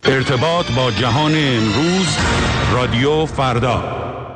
ارتباط با جهان امروز، رادیو فردا.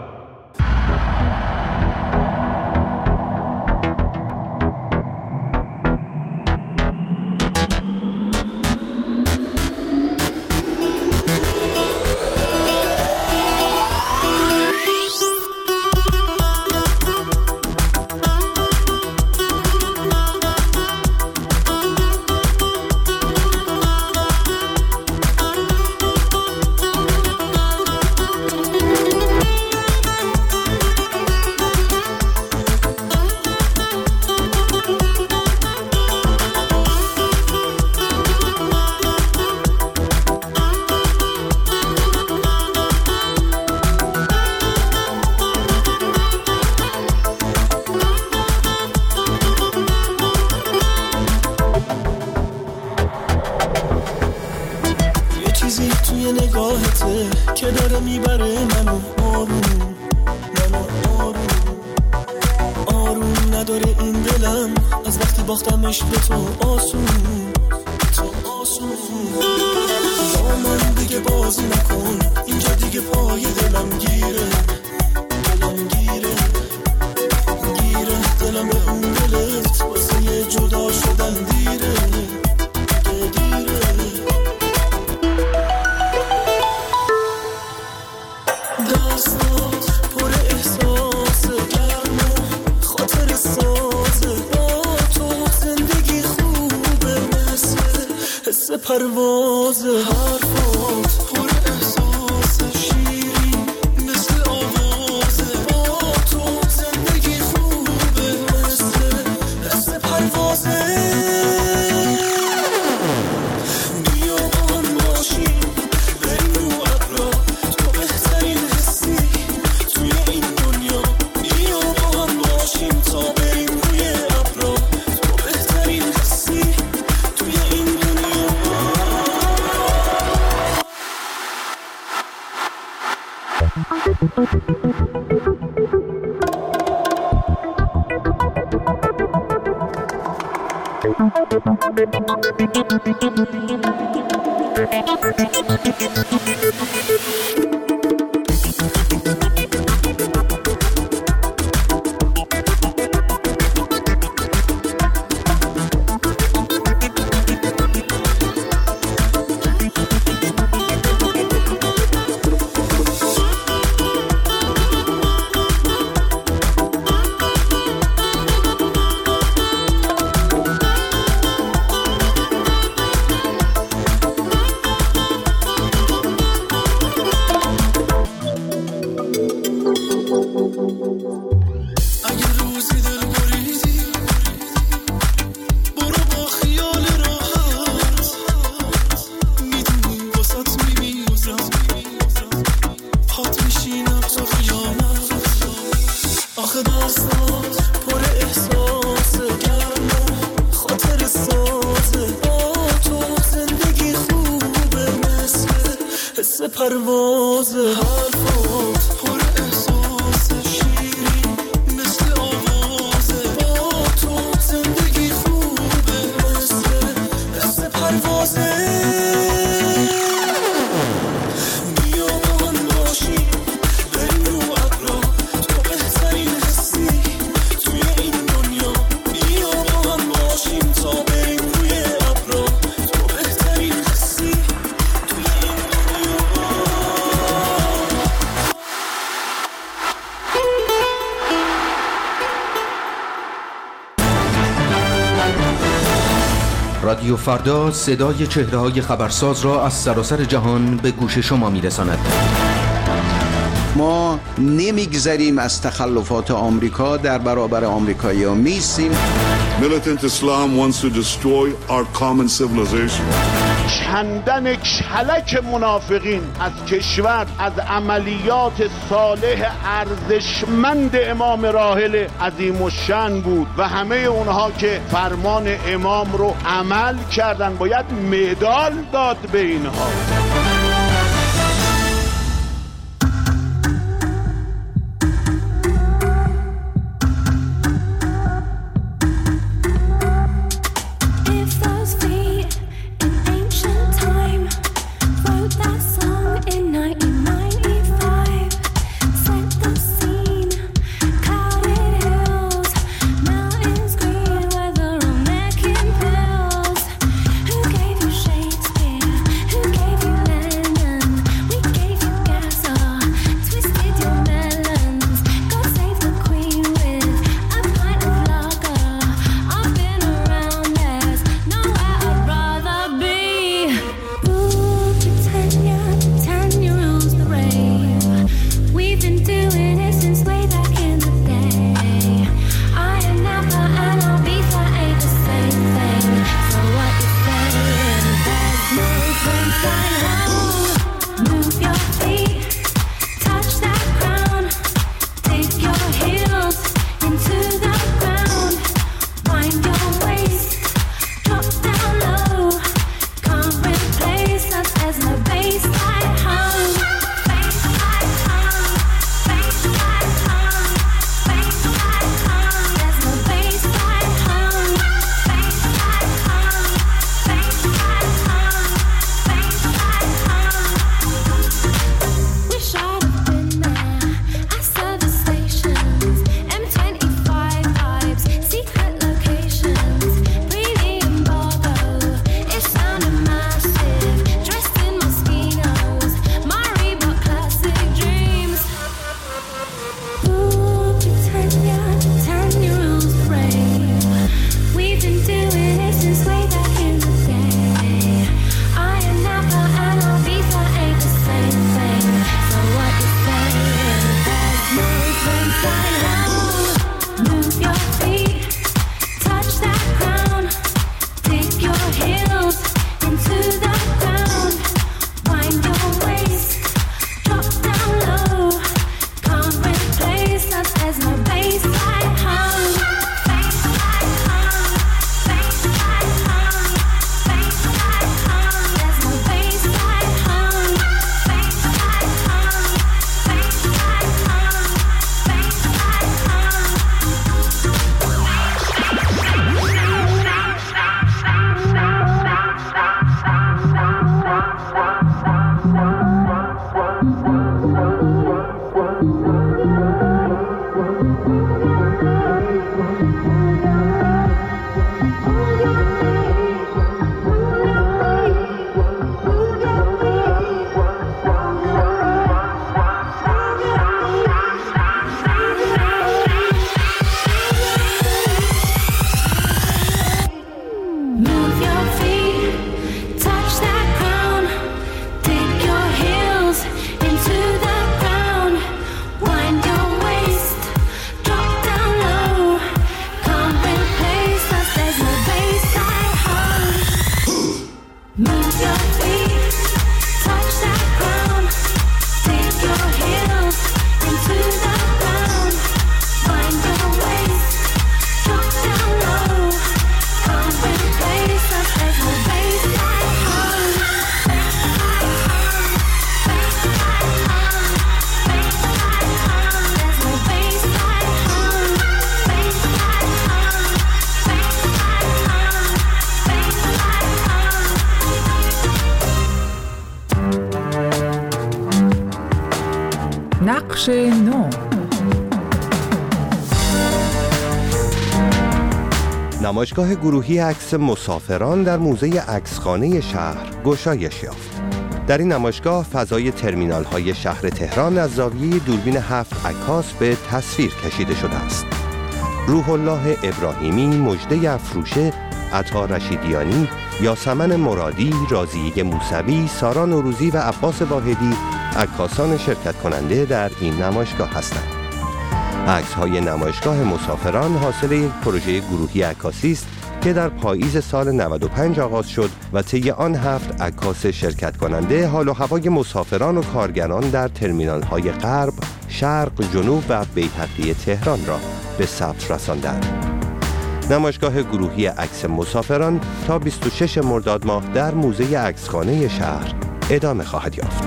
رادیو فردا صدای چهره‌های خبرساز را از سراسر جهان به گوش شما می‌رساند. ما نمیگذریم از تخلفات آمریکا، در برابر آمریکایی‌ها میستیم. Militant Islam wants to destroy our common civilization. کندن کلک منافقین از کشور، از عملیات صالح ارزشمند امام راحل عظیم الشأن بود و همه اونها که فرمان امام رو عمل کردن باید مدال داد به اینها. If those feet in ancient time نقش نو. نمایشگاه گروهی عکس مسافران در موزه عکسخانه شهر گشایش یافت. در این نمایشگاه فضای ترمینال‌های شهر تهران از زاویه دوربین 7 عکاس به تصویر کشیده شده است. روح الله ابراهیمی، مژده افروشه، عطا رشیدیانی، یاسمن مرادی، راضیه موسوی، سارا نوروزی و عباس واحدی عکاسان شرکت کننده در این نمایشگاه هستند. عکس‌های نمایشگاه مسافران حاصل یک پروژه گروهی عکاسی است که در پاییز سال 95 آغاز شد و طی آن 7 عکاس شرکت کننده حال و هوای مسافران و کارگران در ترمینال‌های غرب، شرق، جنوب و بیهقی تهران را به ثبت رساندند. نمایشگاه گروهی عکس مسافران تا 26 مرداد ماه در موزه عکسخانه شهر ادامه خواهد یافت.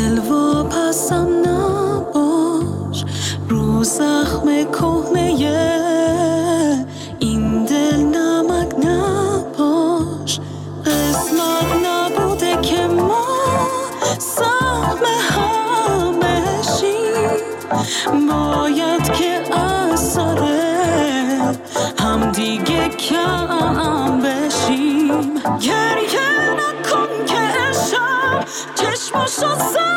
دل و پسم نباش رو زخم کهنه این دل نمک نباش قسمت نبوده که ما سهم هم بشیم باید که اثر هم دیگه کم بشیم گریه نکن که عشق چشماشو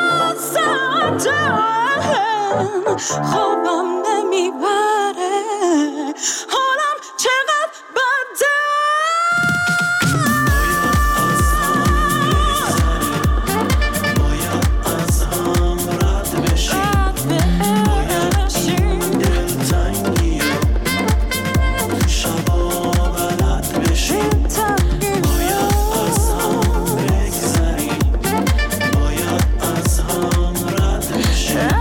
زدم خوابم نمیبره حالم چقدر بده باید از هم رد بشیم دلتنگی شبا بلد بشیم باید از هم بگذریم باید از هم رد بشیم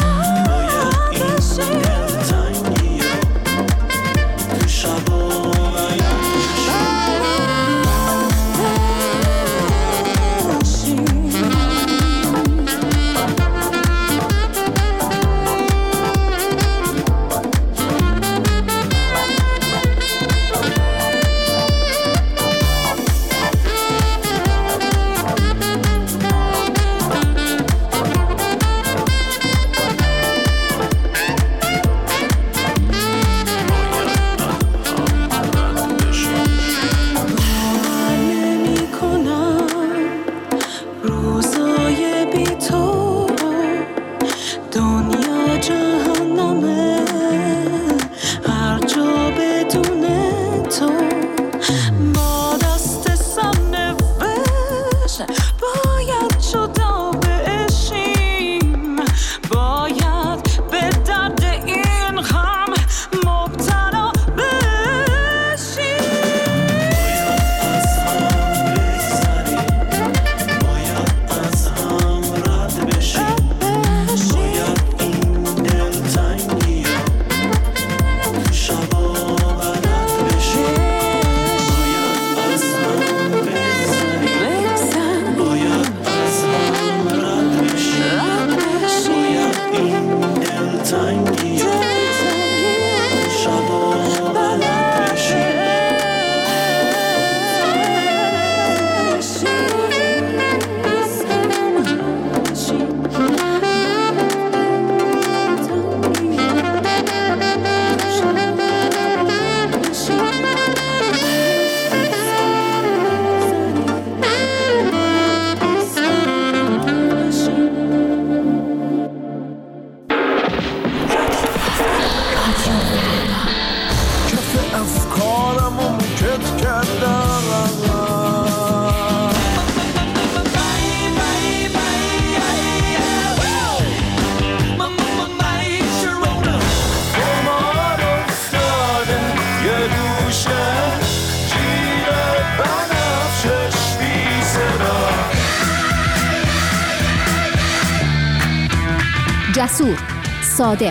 جسور، صادق،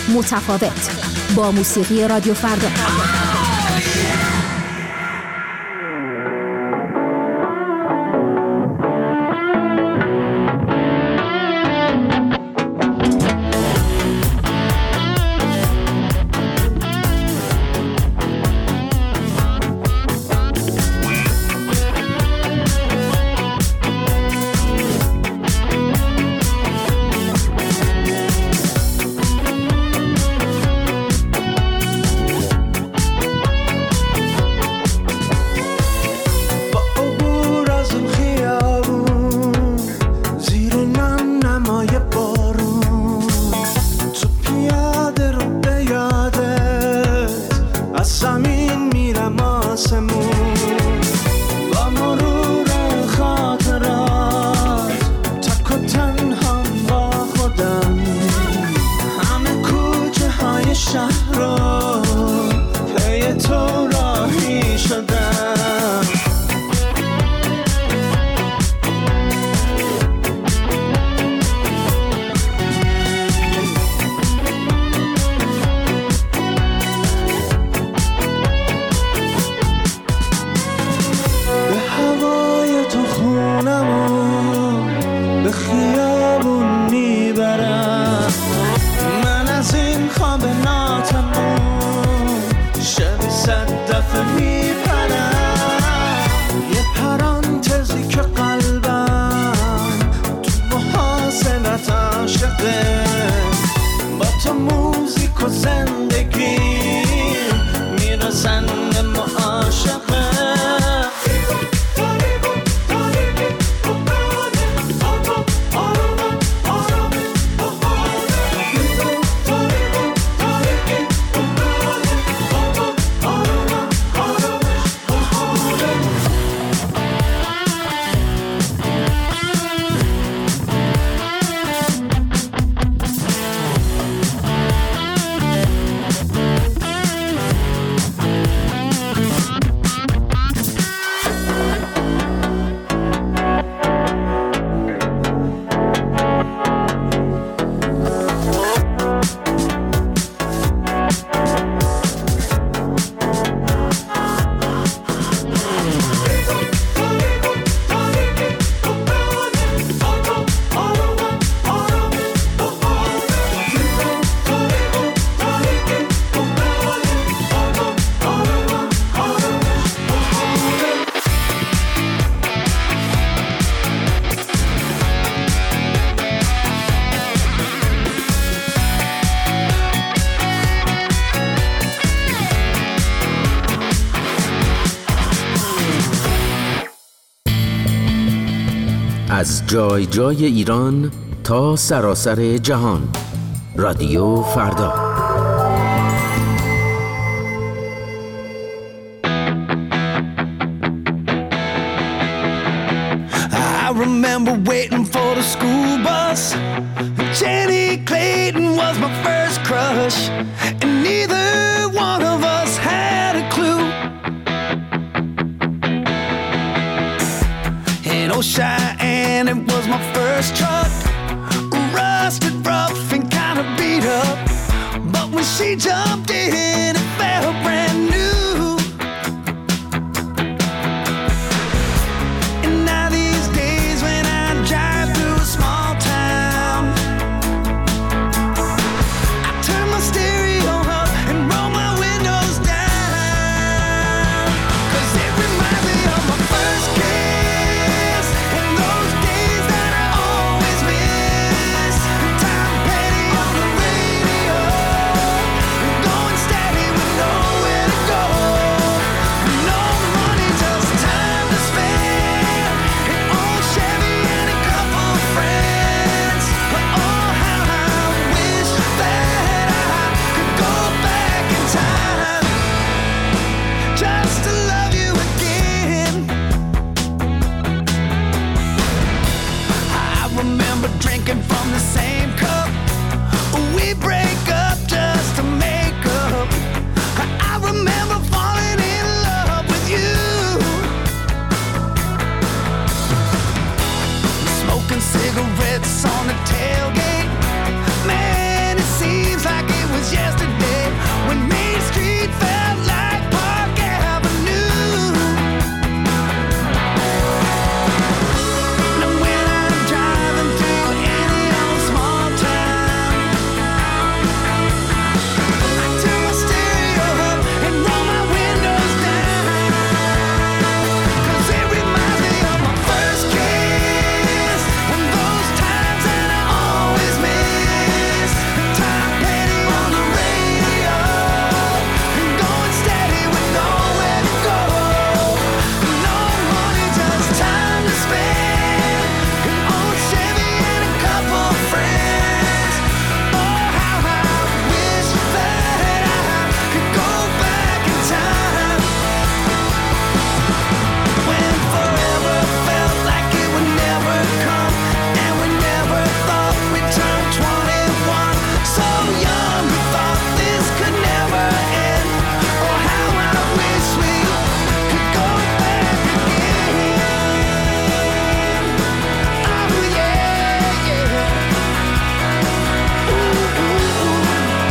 متفاوت با موسیقی رادیو فردا. زندگی میرسن به معاشقه از جای جای ایران تا سراسر جهان. رادیو فردا. I remember waiting for the school bus. Jenny Clayton was my first crush, and neither one of us had a clue. In old Cheyenne, it was my first truck, rusted, rough, and kind of beat up. But when she jumped in, it felt brand new. And now these days when I drive through a small town, I turn my stereo up and roll my windows down, 'cause it reminds me of my first kiss and those days that I always miss. Tom Petty on the radio, going steady with nowhere to go. No money, just time to spend. An old Chevy and a couple of friends. But oh, how I wish that I could go back in time, just to love you again. I remember drinking from the same cup. We break up just to make up. I remember falling in love with you. Smoking cigarettes on the tailgate. Man, it seems like it was yesterday when Main Street felt like Park Avenue. And when I'm driving through any old small town, I turn my stereo up and roll my windows down, 'cause it reminds me of my first kiss and those times that I always miss. Tom Petty on the radio, and going steady with nowhere to go. No money, just time to spend. An old Chevy and a couple of friends. Oh, how I wish that I could go back in time, when forever felt like it would never come, and we never thought we'd turn 21. So young, we thought this could never end. Oh, how I wish we could go back again. Oh yeah, yeah. Ooh, ooh, ooh.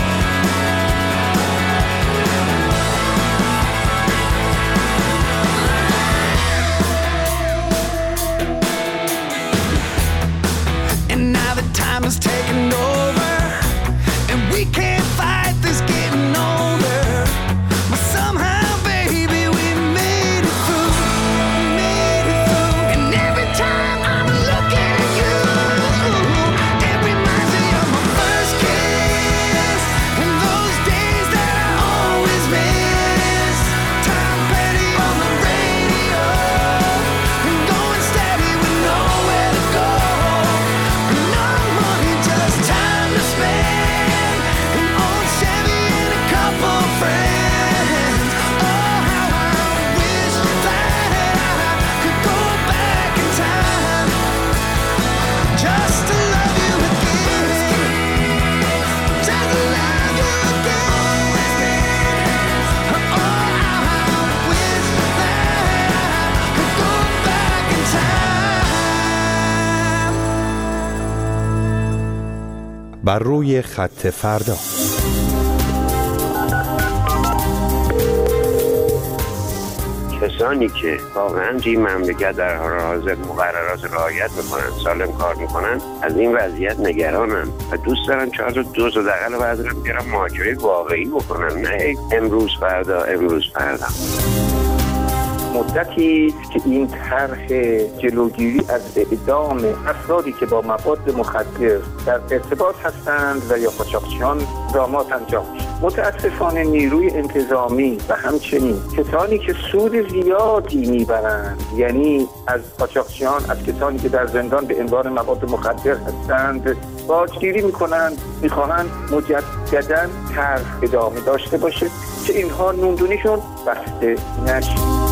And now the time is taking over, and we can't fight this getting older. But somehow, baby, we made it through, made it through. And every time I'm looking at you, it reminds me of my first kiss and those بر روی خط فردا. کسانی که واقعا توی مملکت در حال حاضر مقررات رعایت میکنن، سالم کار میکنن، از این وضعیت نگرانن و دوست دارن 4 تا دوز و دقل بعد رو بیارن مهاجره واقعی بکنن، نه امروز فردا. مدتی که این طرح جلوگیری از اعدام افرادی که با مواد مخدر در ارتباط هستند و یا قاچاقچیان اقدامات انجام شد. متاسفانه نیروی انتظامی و همچنین کسانی که سود زیادی میبرند، یعنی از قاچاقچیان، از کسانی که در زندان به عنوان مواد مخدر هستند، باجگیری میکنند، میخواهند مجددا طرح ادامه داشته باشه که اینها نوندونیشون بسته نشه.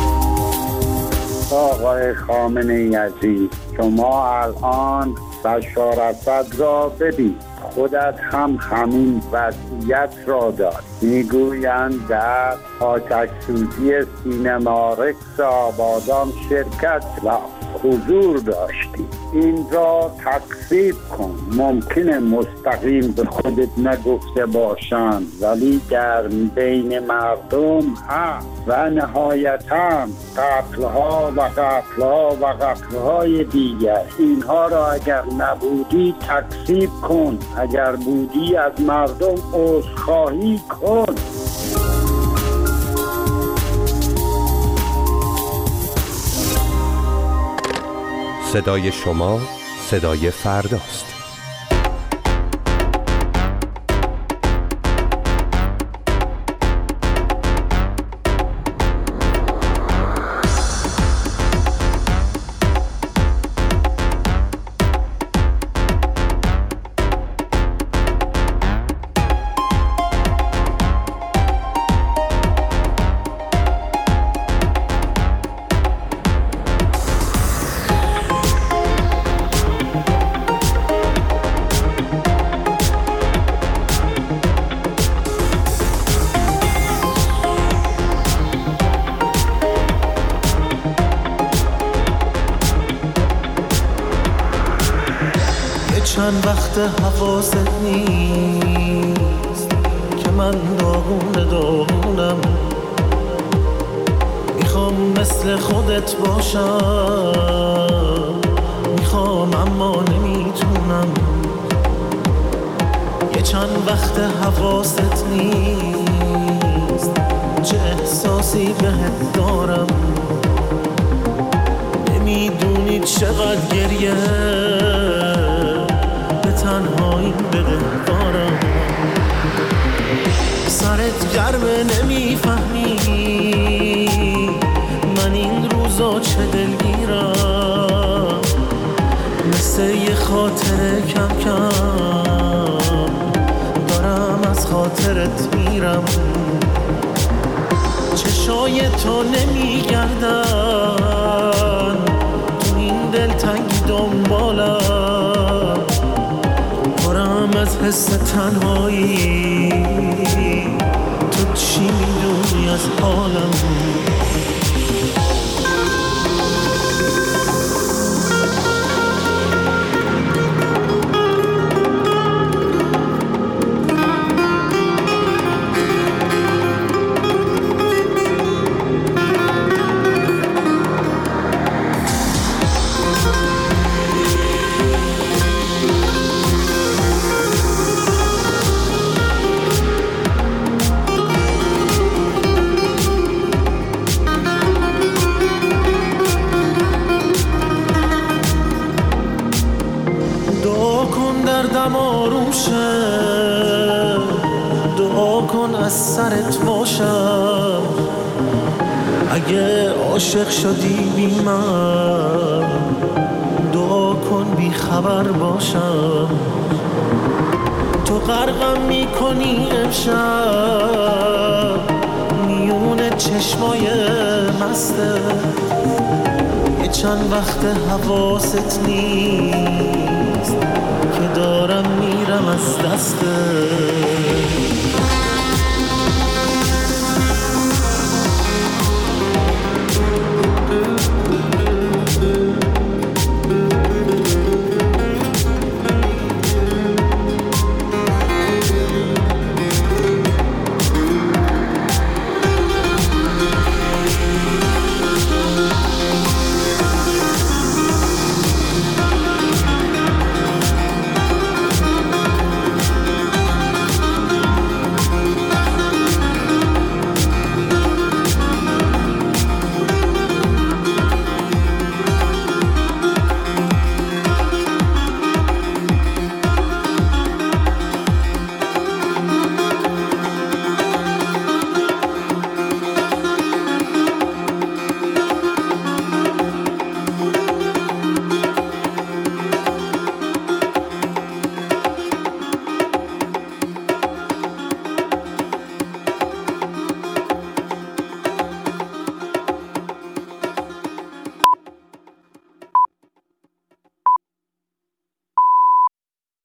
آقای خامنه‌ای عزیز، شما الان بشار اسد را ببین، خودت هم همین وضعیت را داری. میگویند در آتش‌سوزی سینما رکس آبادان شرکت و حضور داشتی. این را تکذیب کن. ممکنه مستقیم به خودت نگفته باشند، ولی در بین مردم هست و نهایتاً قتل‌های دیگر. اینها را اگر نبودی تکذیب کن، اگر بودی از مردم عذرخواهی کن. صدای شما صدای فرداست. چند وقت حواست نیست که من داغونم، میخوام مثل خودت باشم، میخوام اما نمیتونم. یه چند وقت حواست نیست چه احساسی بهت دارم، نمیدونی چقدر گریه تنهایی بده دارم. سرت گرمه نمیفهمی من این روزا چه دلگیرم، مثل یه خاطره کم کم دارم از خاطرت میرم. چشای تو نمیگردن تو این دلتنگی دنبالم، از حس تنهایی تو چی میدونی از حالم؟ دعا کن از سرت باشم، اگه عاشق شدی بی من دعا کن بی خبر باشم. تو غرقم میکنی امشب میون چشمای مسته، یه چند وقت حواست نیست که دارم میرم از دسته.